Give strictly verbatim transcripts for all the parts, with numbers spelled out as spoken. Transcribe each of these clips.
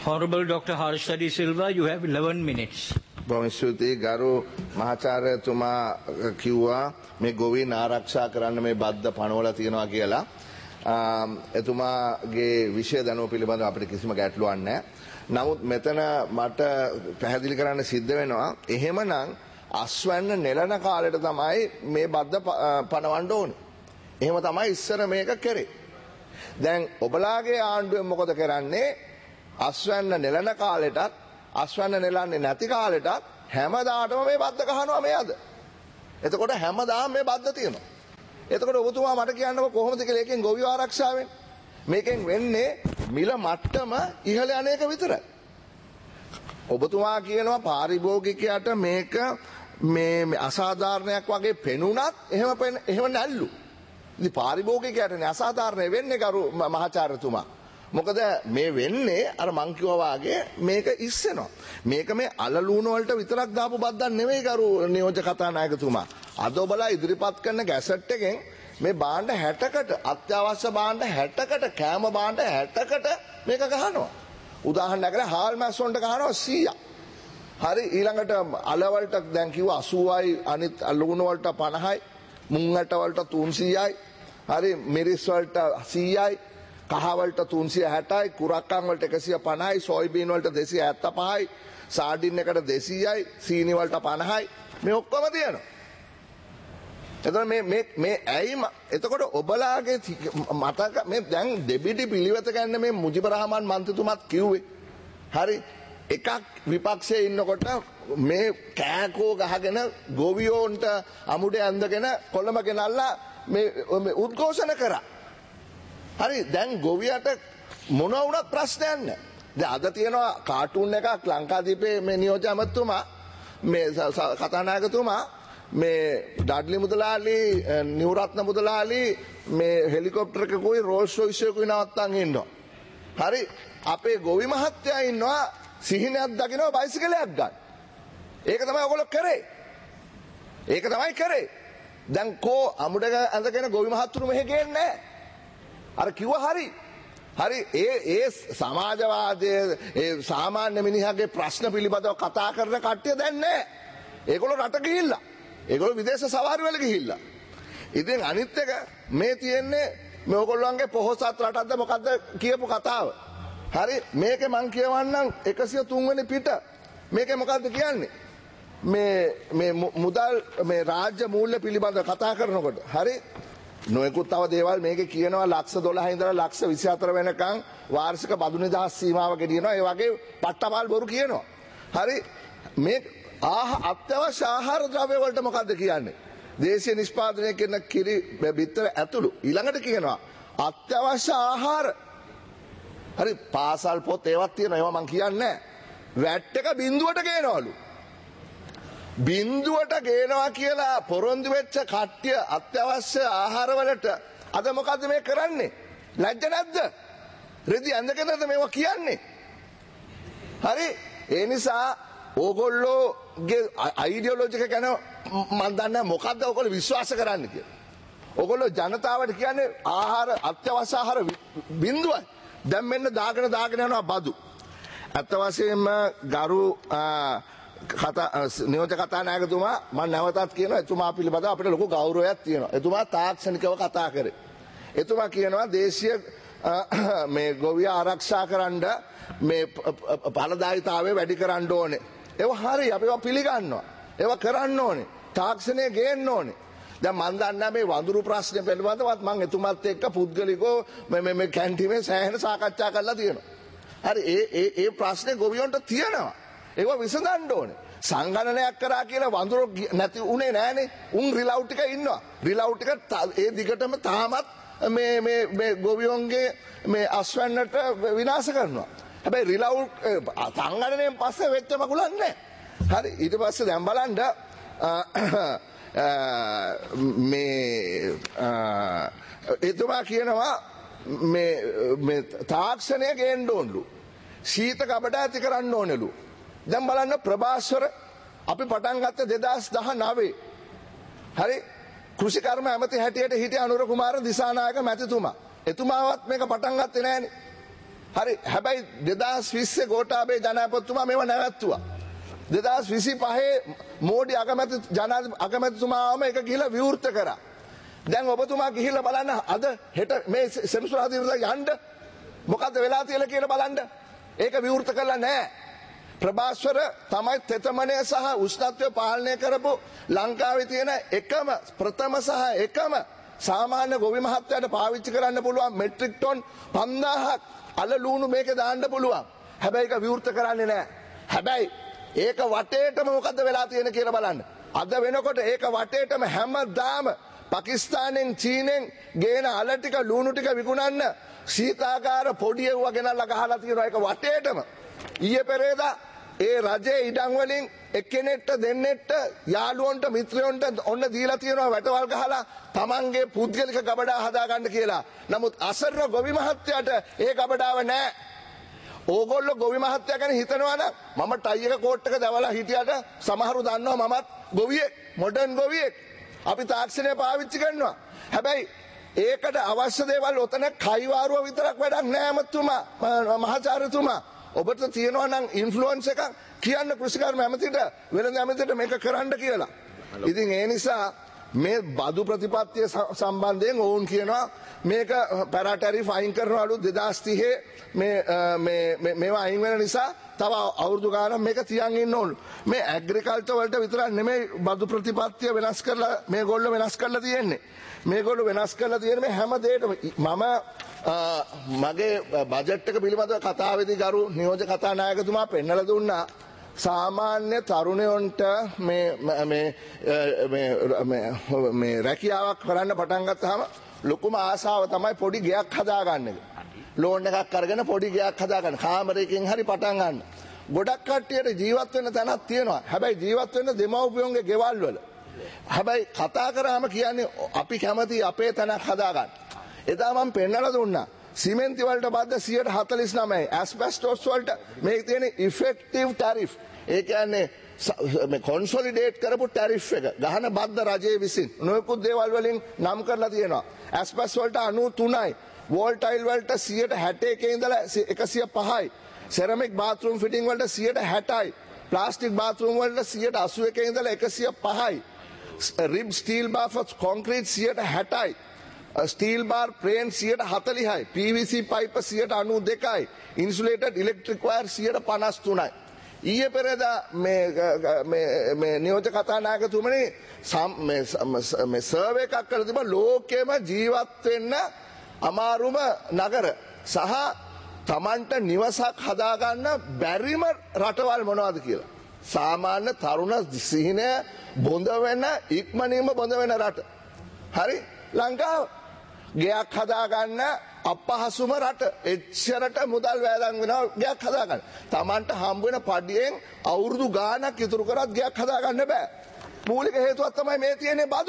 Honorable Doctor Harshadi Silva, you have eleven minutes. බොහොම ස්තුතියි ගරු මහාචාර්යතුමා කිව්වා මේ ගොවීන් ආරක්ෂා කරන්න මේ බද්ද පනවලා තියෙනවා කියලා. එතුමාගේ විෂය දැනුම පිළිබඳව අපිට කිසිම ගැටලුවක් නැහැ. නමුත් මෙතන මට පැහැදිලි කරන්න සිද්ධ වෙනවා එහෙමනම් අස්වැන්න නෙලන කාලෙට තමයි මේ බද්ද පනවන්න ඕනේ. එහෙම තමයි ඉස්සර මේක කරේ. දැන් ඔබලාගේ ආණ්ඩුවෙන් මොකද කරන්නේ? අස්වැන්න නෙලන කාලෙටත් අස්වැන්න නෙලන්නේ නැති කාලෙටත් හැමදාටම මේ බද්ද ගහනවා මේ අද. එතකොට හැමදාම මේ බද්ද තියෙනවා. එතකොට ඔබතුමා මට කියන්නකො කොහොමද කියලා එකෙන් ගොවියෝ ආරක්ෂා වෙන්නේ? මේකෙන් වෙන්නේ මිල මට්ටම ඉහළ යන එක විතරයි. ඔබතුමා කියනවා පාරිභෝගිකයාට මේක මේ අසාධාරණයක් වගේ පෙනුනත් එහෙම එහෙම නැල්ලු. ඉතින් පාරිභෝගිකයාටනේ අසාධාරණ වෙන්නේ කරු මහාචාර්යතුමා. මොකද මේ වෙන්නේ අර මං කිව්වා වගේ මේක ඉස්සෙනවා. මේක මේ අලලූණ වලට විතරක් දාපු බද්දක් නෙවෙයි කරු නියෝජ්‍ය කතානායකතුමා. අද ඔබලා ඉදිරිපත් කරන ගැසට් එකෙන් මේ භාණ්ඩ හැටකට අත්‍යවශ්‍ය භාණ්ඩ හැටකට කෑම භාණ්ඩ හැටකට මේක ගහනවා. උදාහරණයක් ගන්න හාල් මැස් වලට ගහනවා සීයක්. හරි ඊළඟට අල වලට දැන් කිව්වා අසූවයි අනිත් ලුණු වලට පනහයි මුං ඇට වලට තුන්සීයයි හරි මිරිස් වලට සීයයි කහ වලට තුන්සිය හැටයි කුරක්කන් වලට එකසිය පනහයි සොයිබීන් වලට දෙසිය හැත්තපහයි සාඩින් එකට දෙසීයයි සීනි වලට පනහයි මේ ඔක්කොම තියෙනවා. එතකොට මේ මේ මේ ඇයි එතකොට ඔබලාගේ මතක මේ දැන් දෙබිඩි පිළිවෙත ගන්න මේ මුජිබ රහමන් මන්ත්‍රීතුමත් කිව්වේ. හරි එකක් විපක්ෂයේ ඉන්නකොට මේ කෑකෝ ගහගෙන ගොවියෝන්ට අමුඩේ ඇඳගෙන කොළඹ ගෙනල්ලා මේ උද්ඝෝෂණ කරා. හරි දැන් ගොවියට මොන වුණත් ප්‍රශ්නයක් නැහැ. දැන් අද තියෙනවා කාටුන් එකක් ලංකාදීපේ මේ නියෝජ්‍ය අමාත්‍යතුමා මේ කතානායකතුමා මේ ඩඩ්ලි මුදලාලි නිවරත්න මුදලාලි මේ හෙලිකොප්ටර් එකකුයි රෝල්ස් රොයිස් එකකුයි නවත්තන් ඉන්නවා. හරි අපේ ගොවි මහත්තයා ඉන්නවා සිහිනයක් දකිනවා බයිසිකලයක් ගන්න. ඒක තමයි ඔයගොල්ලෝ කරේ. ඒක තමයි කරේ. දැන් කෝ අමුඩක ඇඳගෙන ගොවි මහත්තුරු මෙහෙ ගේන්නේ නැහැ. අර කිව්වා හරි. හරි ඒ ඒ සමාජවාදයේ ඒ සාමාන්‍ය මිනිහාගේ ප්‍රශ්න පිළිබඳව කතා කරන කට්ටිය දැන් නැහැ. ඒගොල්ලෝ රට ගිහිල්ලා. ඒගොල්ලෝ විදේශ සවාරි වල ගිහිල්ලා. ඉතින් අනිත් එක මේ තියෙන්නේ මේ ඔයගොල්ලන්ගේ පොහොසත් රටක්ද මොකද්ද කියපු කතාව. හරි මේකේ මං කියවන්නම් එකසිය තුන් වෙනි පිට. මේකේ මොකද්ද කියන්නේ? මේ මේ මුදල් මේ රාජ්‍ය මූල්‍ය පිළිබඳව කතා කරනකොට හරි නොයෙකුත් තව දේවල් මේකේ කියනවා ලක්ෂ දොළහ ඉඳලා ලක්ෂ විසි හතර වෙනකන් වාර්ෂික බදු නිදහස් සීමාව ගෙනියනවා. ඒ වගේ පට්ටපාල් බොරු කියනවා. හරි මේ ආහ අත්‍යවශ්‍ය ආහාර ද්‍රව්‍ය වලට මොකද්ද කියන්නේ? දේශීය නිෂ්පාදනය කරන කිරි බිත්තර ඇතුළු ඊළඟට කියනවා අත්‍යවශ්‍ය ආහාර. හරි පාසල් පොත් ඒවත් තියෙනවා. ඒවා මං කියන්නේ නැහැ. වැට් එක බිඳුවට ගේනවලු. බිඳුවට ගේනවා කියලා පොරොන්දු වෙච්ච කට්ටිය අත්‍යවශ්‍ය ආහාර වලට අද මොකද්ද මේ කරන්නේ? ලැජ්ජ නැද්ද? රෙදි ඇඳගෙනද මේවා කියන්නේ? හරි ඒ නිසා ඕගොල්ලෝගේ අයිඩියොලොජි එක ගැන මම දන්නේ මොකද්ද ඕගොල්ලෝ විශ්වාස කරන්නේ කියලා. ඕගොල්ලෝ ජනතාවට කියන්නේ ආහාර අත්‍යවශ්‍ය ආහාර බිඳුවයි. දැන් මෙන්න දාගෙන දාගෙන යනවා බදු. අත් වශයෙන්ම ගරු කතා නියෝජ්‍ය කතානායකතුමා මම නැවතත් කියනවා එතුමා පිළිබඳව අපිට ලොකු ගෞරවයක් තියෙනවා. එතුමා තාක්ෂණිකව කතා කරේ. එතුමා කියනවා දේශීය මේ ගොවිය ආරක්ෂා කරන්න මේ ඵලදායීතාවය වැඩි කරන්න ඕනේ. ඒවා හරි අපි ඒවා පිළිගන්නවා. ඒවා කරන්න ඕනේ. තාක්ෂණය ගේන්න ඕනේ. දැන් මම දන්නා මේ වඳුරු ප්‍රශ්නේ පිළිබඳවත් මම එතුමාත් එක්ක පුද්ගලිකව මේ මේ කැන්ටිමේ සෑහෙන සාකච්ඡා කරලා තියෙනවා. හරි ඒ ඒ ඒ ප්‍රශ්නේ ගොවියන්ට තියෙනවා. ඒක විසඳන්න ඕනේ. සංගණනයක් කරා කියලා වඳුරු නැති උනේ නෑනේ. උන් රිලව් ටික ඉන්නවා. රිලව් ටික ඒ දිගටම තාමත් මේ මේ මේ ගොවියන්ගේ මේ අස්වැන්නට විනාශ කරනවා. හැබැයි රිලව් සංගණනයෙන් පස්සේ වෙච්ච මකුලක් නෑ. හරි ඊට පස්සේ දැන් බලන්න මේ එතුමා කියනවා මේ මේ තාක්ෂණය ගේන්න ඕනලු. ශීත කබඩ ඇති කරන්න ඕනලු. දැන් බලන්න ප්‍රභාස්වර අපි පටන් ගත්ත දෙදාස් දහනවය. හරි කෘෂිකර්ම ඇමති හැටියට හිටිය අනුර කුමාර දිසානායක මැතිතුමා. එතුමාවත් මේක පටන් ගත්තේ නෑනේ. හරි හැබැයි දෙදහස් විස්සේ ගෝඨාභය ජනාධිපතිතුමා මේව නැවැත්තුවා. දෙදහස් විසිපහේ මෝඩි අගමැති ජනාධිපති අගමැතිතුමාම ඒක ගිහිලා විවෘත කරා. දැන් ඔබතුමා ගිහිල්ලා බලන්න අද හෙට මේ සෙනසුරාදා ඉඳලා යන්න මොකද්ද වෙලා තියෙලා කියලා බලන්න. ඒක විවෘත කළා නෑ. ප්‍රභාස්වර තමයි තෙතමනය සහ උෂ්ණත්වය පාලනය කරපු ලංකාවේ තියෙන එකම ප්‍රථම සහ එකම සාමාන්‍ය ගොවි මහත්තයාට පාවිච්චි කරන්න පුළුවන් මෙට්‍රික් ටොන් පන්දාහක් අල ලුණු මේකේ දාන්න පුළුවන්. හැබැයි ඒක විවෘත කරන්නේ නෑ. හැබැයි ඒක වටේටම මොකද්ද වෙලා තියෙන කියලා බලන්න. අද වෙනකොට ඒක වටේටම හැමදාම පාකිස්තානෙන් චීනෙන් ගේන අල ටික ලුණු ටික විකුණන්න සීතාකාර පොඩි එව්වා ගෙනල්ලා ගහලා තියෙනවා ඒක වටේටම. ඊයේ පෙරේදා ඒ රජයේ ඉඩම් වලින් එක්කෙනෙක්ට දෙන්නෙක්ට යාළුවන්ට මිත්‍රයන්ට ඔන්න දීලා තියෙනවා වැටවල් ගහලා තමන්ගේ පුද්ගලික ගබඩා හදාගන්න කියලා. නමුත් අසරණ ගොවි මහත්තයාට ඒ ගබඩාව නැහැ. ඕගොල්ලෝ ගොවි මහත්තයා ගැන හිතනවා නම් මම ටයි එක කෝට් එක දවලා හිටියට සමහරු දන්නවා මමත් ගොවියෙක් මොඩර්න් ගොවියෙක්. අපි තාක්ෂණය පාවිච්චි කරනවා. හැබැයි ඒකට අවශ්‍ය දේවල් ඔතන කයිවාරුව විතරක් වැඩක් නෑ මතුමා මහාචාර්යතුමා. ඔබට තියෙනවා නම් ඉන්ෆ්ලුවන්ස් එකක් කියන්න කෘෂිකර්ම ඇමතිට වෙළඳ ඇමතිට මේක කරන්න කියලා. ඉතින් ඒ නිසා මේ බදු ප්‍රතිපත්තිය සම්බන්ධයෙන් ඔවුන් කියනවා මේක පැරා ටැරිෆ් අයින් කරනවලු දෙදහස් තිහේ මේ මේ මේවා අයින් වෙන නිසා තව අවුරුදු ගානක් මේක තියන් ඉන්න ඕන. මේ ඇග්‍රිකල්චර් වලට විතරක් නෙමෙයි බදු ප්‍රතිපත්තිය වෙනස් කරලා මේගොල්ලෝ වෙනස් කරලා තියෙන්නේ. මේගොල්ලෝ වෙනස් කරලා තියෙන මේ හැම දෙයකම මම මගේ බජට් එක පිළිබඳව කතාවේදී ගරු නියෝජ්‍ය කතානායකතුමා පෙන්නලා දුන්නා සාමාන්‍ය තරුණයන්ට මේ මේ මේ මේ රැකියාවක් කරන්න පටන් ගත්තාම ලොකුම ආසාව තමයි පොඩි ගෙයක් හදාගන්න එක. ලෝන් එකක් අරගෙන පොඩි ගෙයක් හදාගන්න. කාමරයකින් හරි පටන් ගන්න. ගොඩක් කට්ටියට ජීවත් වෙන්න තැනක් තියෙනවා. හැබැයි ජීවත් වෙන්න දෙමව්පියන්ගේ ගෙවල් වල. හැබැයි කතා කරාම කියන්නේ අපි කැමති අපේ තැනක් හදාගන්න. එදා මම පෙන්නලා දුන්නා. සිමෙන්ති වලට බද්ද සියයට හතළිස් නවයයි ඇස්බෙස්ටොස් වලට මේ තියෙන ඉෆෙක්ටිව් ටැරිෆ්. ඒ කියන්නේ මේ කොන්සොලිඩේට් කරපු ටැරිෆ් එක ගහන බද්ද රජයේ විසින් නොයෙකුත් දේවල් වලින් නම් කරලා තියෙනවා. ඇස්බෙස් වලට අනූ තුනයි, වෝල් ටයිල් වලට සියයට හැට එකේ ඉඳලා එකසිය පහයි, සෙරමික් බාත්රූම් ෆිටින් වලට සියයට හැටයි, ප්ලාස්ටික් බාත්රූම් වලට සියයට අසූ එකේ ඉඳලා එකසිය පහයි, rib steel bar for concrete සියයට හැටයි, ස්ටීල් බාර් ප්‍රේන් සියයට හතළිහයි, පී වී සී පයිප සියයට අනූ දෙකයි, ඉන්සුලේටඩ් ඉලෙක්ට්‍රික් වයර් සියයට පනස් තුනයි. ඊයේ පෙරේදා මේ මේ නියෝජ්‍ය කතානායකතුමනි මේ සර්වේ එකක් කරලා තිබ්බා ලෝකෙම ජීවත් වෙන්න අමාරුම නගර සහ Tamanට නිවසක් හදාගන්න බැරිම රටවල් මොනවද කියලා. සාමාන්‍ය තරුණ සිහිනය බොඳ වෙන ඉක්මනින්ම බොඳ වෙන රට. හරි ලංකාව ගෙයක් හදාගන්න අපහසුම රට. එච්චරට මුදල් වැයදම් වෙනවා ගෙයක් හදාගන්න. Tamanට හම්බ වෙන පඩියෙන් අවුරුදු ගාණක් ඉතුරු කරත් ගෙයක් හදාගන්න බෑ. මූලික හේතුවක් තමයි මේ තියෙන්නේ බදු.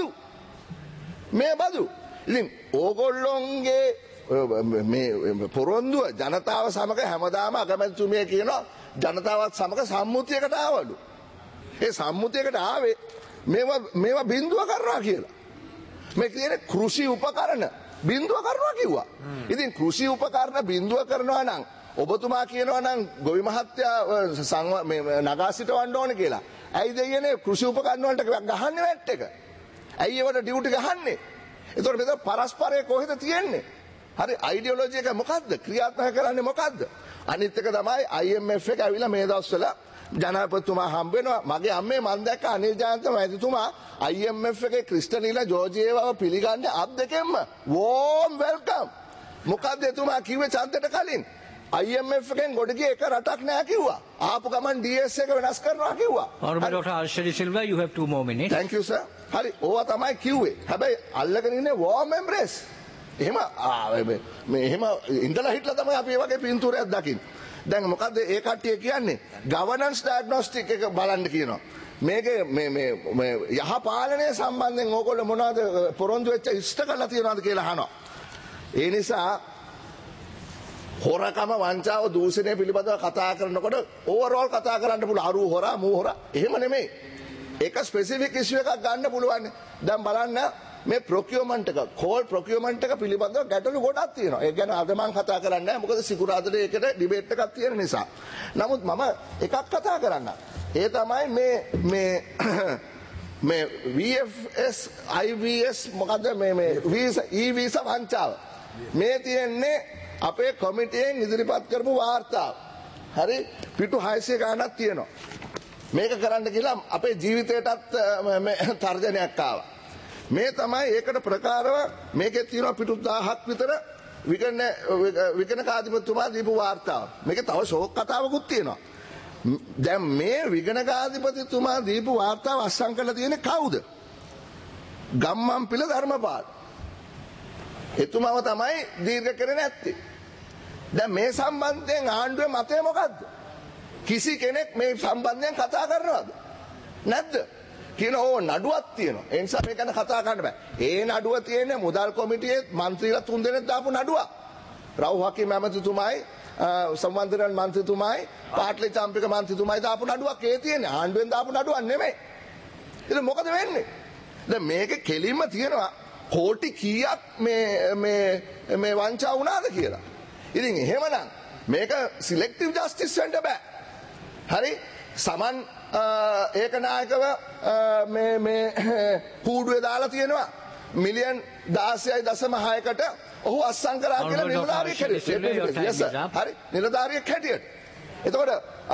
මේ බදු. ඉතින් ඕගොල්ලොන්ගේ මේ පොරොන්දුව ජනතාව සමග හැමදාම අගමැතිතුමිය කියනවා ජනතාවත් සමග සම්මුතියකට ආවලු. ඒ සම්මුතියකට ආවේ මේවා මේවා බින්දුව කරනවා කියලා. මේ කියන්නේ කෘෂි උපකරණ බින්දුව කරනවා කිව්වා. ඉතින් කෘෂි උපකරණ බින්දුව කරනවා නම් ඔබතුමා කියනවා නම් ගොවි මහත්තයා මේ නගා සිටවන්න ඕනේ කියලා. ඇයි දෙයනේ කෘෂි උපකරණ වලට ගහන්නේ වැට් එක? ඇයි ඒවට ඩියුටි ගහන්නේ? ඒතකොට මෙතන පරස්පරය කොහෙද තියෙන්නේ? හරි අයිඩියොලොජි එක මොකද්ද? ක්‍රියාත්මක කරන්නේ මොකද්ද? අනිත් එක තමයි I M F එක ඇවිල්ලා මේ දවස්වල ජනාධිපතිතුමා හම්බ වෙනවා. මගේ අම්මේ මම දැක්ක අනිල් ජයන්ත මැතිතුමා I M F එකේ ක්‍රිස්ටනීලා ජෝර්ජියේවව පිළිගන්නේ අත් දෙකෙන්ම. Worm welcome. මොකද්ද එතුමා කිව්වේ ඡන්දෙට කලින්? I M F එකෙන් ගොඩ ගිය එක රටක් නෑ කිව්වා. ආපු ගමන් D S එක වෙනස් කරනවා කිව්වා. Honorable Doctor Harsha De Silva, you have two more minutes. Thank you sir. හරි ඕවා තමයි කිව්වේ. හැබැයි අල්ලගෙන ඉන්නේ warm embrace. එහෙම මේ එහෙම ඉඳලා හිටලා තමයි අපි මේ වගේ පින්තූරයක් දකින්නේ. දැන් මොකද්ද ඒ කට්ටිය කියන්නේ? governance diagnostic එක බලන්න කියනවා. මේකේ මේ මේ යහ පාලනය සම්බන්ධයෙන් ඕගොල්ලෝ මොනවද පොරොන්දු වෙච්ච ඉෂ්ට කරලා තියනවද කියලා අහනවා. ඒ නිසා හොරකම වංචාව දූෂණය පිළිබඳව කතා කරනකොට ඕවර්ऑල් කතා කරන්න පුළුවන්. අරු හොරා මූ හොරා එහෙම නෙමෙයි. ඒක ස්පෙસિෆික් ඉෂුව එකක් ගන්න පුළුවන්. දැන් බලන්න මේ ප්‍රොකියුමන්ට් එක කෝල් ප්‍රොකියුමන්ට් එක පිළිබඳව ගැටලු ගොඩක් තියෙනවා. ඒ කියන්නේ අද මම කතා කරන්නේ නැහැ මොකද සිකුරාදට ඒකට ඩිබේට් එකක් තියෙන නිසා. නමුත් මම එකක් කතා කරන්න. ඒ තමයි මේ මේ මේ V F S I V S මොකද මේ මේ වීසා E වීසා වංචාව. මේ තියෙන්නේ අපේ කොමිටියෙන් ඉදිරිපත් කරපු වාර්තාව. හරි පිටු හයසිය ගණනක් තියෙනවා. මේක කරන්න කියලා අපේ ජීවිතයටත් තර්ජනයක් ආවා. මේ තමයි ඒකට ප්‍රකාරව මේකේ තියෙනවා පිටු දහයක් විතර විකන විකනකාධිපතිතුමා දීපු වාර්තාව. මේකේ තව ෂෝක් කතාවකුත් තියෙනවා. දැන් මේ විගණකාධිපතිතුමා දීපු වාර්තාව අස්සම් කරලා තියෙන්නේ කවුද? ගම්මන්පිල ධර්මපාල. එතුමාව තමයි දීර්ඝ කරේ නැත්තේ. දැන් මේ සම්බන්ධයෙන් ආණ්ඩුවේ මතය මොකද්ද? කිසි කෙනෙක් මේ සම්බන්ධයෙන් කතා කරනවද? නැද්ද? කියන ඕ නඩුවක් තියෙනවා. ඒ නිසා මේක ගැන කතා කරන්න බෑ. ඒ නඩුව තියෙන්නේ මුදල් කොමිටියේ മന്ത്രിලා තුන් දෙනෙක් දාපු නඩුවක්. රව් හකීම් ඇමතිතුමායි සම්බන්ධරන් මන්ත්‍රීතුමායි පාටලි චාම්පික මන්ත්‍රීතුමායි දාපු නඩුවක් ඒ තියෙන්නේ. ආණ්ඩුවෙන් දාපු නඩුවක් නෙමෙයි. ඉතින් මොකද වෙන්නේ? දැන් මේකේ කෙලින්ම තියෙනවා කෝටි කීයක් මේ මේ මේ වංචා වුණාද කියලා. ඉතින් එහෙමනම් මේක සිලෙක්ටිව් ජස්ටිස් වෙන්න බෑ. හරි සමන් ඒකනායකව මේ මේ කූඩුවේ දාලා තියෙනවා මිලියන් දාසයයි දශම හයකට ඔහු අස්සම් කරා කියලා නිලධාරියෙක් හැටියට. yes sir. හරි නිලධාරියෙක් හැටියට. එතකොට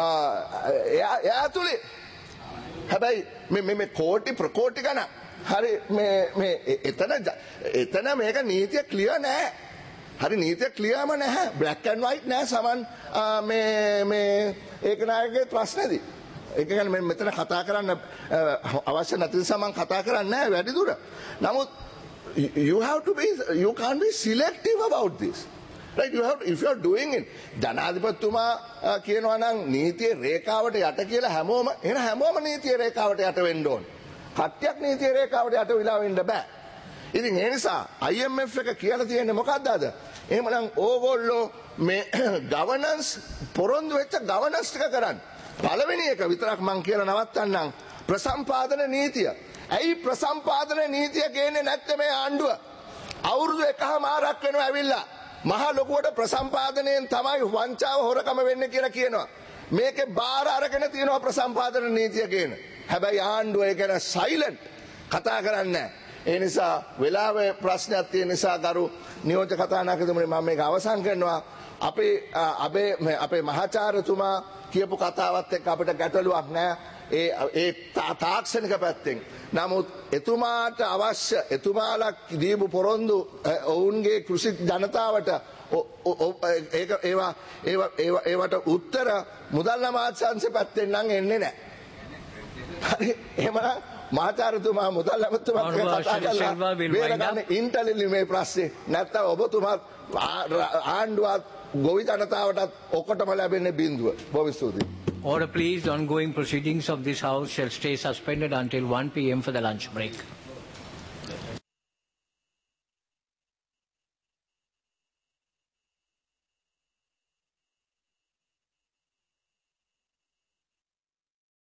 එයා එයා ඇතුලේ හැබැයි මේ මේ කෝටි ප්‍රකෝටි ගණන් හරි මේ මේ එතන එතන මේක නීතිය ක්ලියර් නෑ. හරි නීතිය ක්ලියර්ම නැහැ. බ්ලැක් ඇන්ඩ් වයිට් නෑ සමන් මේ මේ ඒකනායකගේ ප්‍රශ්නේදී. ඒක ගැන මම මෙතන කතා කරන්න අවශ්‍ය නැති නිසා මම කතා කරන්නේ නැහැ වැඩි දුර. නමුත් you have to be you can't be selective about this. Right, you have to, if you are doing it ජනාධිපතිතුමා කියනවා නම් නීතියේ රේඛාවට යට කියලා හැමෝම එන හැමෝම නීතියේ රේඛාවට යට වෙන්න ඕන. කට්ටියක් නීතියේ රේඛාවට යට වෙලා වෙන්න බෑ. ඉතින් ඒ නිසා I M F එක කියලා තියෙන්නේ මොකක්ද අද? එහෙමනම් ඕගොල්ලෝ මේ governance පොරොන්දු වෙච්ච governance ටික කරන්න. පළවෙනි එක විතරක් මං කියලා නවත්තන්නම් ප්‍රසම්පාදන නීතිය. ඇයි ප්‍රසම්පාදන නීතිය ගේන්නේ නැත්තේ මේ ආණ්ඩුව? අවුරුදු එකහමාරක් වෙනවා ඇවිල්ලා. මහා ලොකුවට ප්‍රසම්පාදනයෙන් තමයි වංචාව හොරකම වෙන්නේ කියලා කියනවා. මේකේ බාර අරගෙන තියෙනවා ප්‍රසම්පාදන නීතිය කියන. හැබැයි ආණ්ඩුව ඒක ගැන සයිලන්ට් කතා කරන්නේ නැහැ. ඒ නිසා වෙලාවේ ප්‍රශ්නයක් තියෙන නිසා ගරු නියෝජ්‍ය කතානායකතුමනි මම මේක අවසන් කරනවා. අපේ අපේ අපේ මහාචාර්යතුමා කියපු කතාවත් එක්ක අපිට ගැටලුවක් නැහැ. ඒ ඒ තාක්ෂණික පැත්තෙන්. නමුත් එතුමාට අවශ්‍ය එතුමාලා දීපු පොරොන්දු ඔවුන්ගේ කෘෂි ජනතාවට ඒක ඒවා ඒවා ඒවට උත්තර මුදල් අමාත්‍යාංශ පැත්තෙන් නම් එන්නේ නැහැ. හරි එහෙමනම් මහාචාර්යතුමා මුදල් අමාත්‍යතුමාත් කතා කරලා බේරගන්න ඉන්ටලිලි මේ ප්‍රශ්නේ නැත්තම් ඔබතුමා ආණ්ඩුවත් ගොවි ජනතාවටත් ඔක්කොටම ලැබෙන්නේ බිඳුව. බොහොම ස්තුතියි. Order please. Ongoing proceedings of this House shall stay suspended until one p m for the lunch break.